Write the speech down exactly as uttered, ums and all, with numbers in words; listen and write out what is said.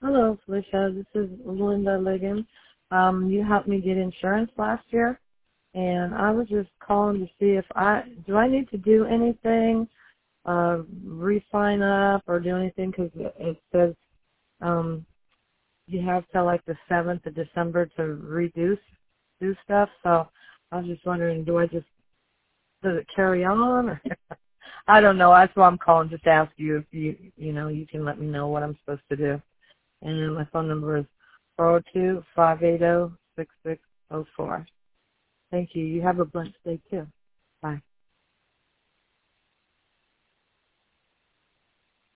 Hello, Felicia. This is Linda Ligon. Um, you helped me get insurance last year, and I was just calling to see if I do I need to do anything, uh, re-sign up or do anything because it it says um, you have till like the seventh of December to reduce do stuff. So I was just wondering, do I just does it carry on or I don't know. That's why I'm calling just to ask you if you you know you can let me know what I'm supposed to do. And my phone number is four oh two, five eight zero, six six zero four. Thank you. You have a blessed day, too. Bye.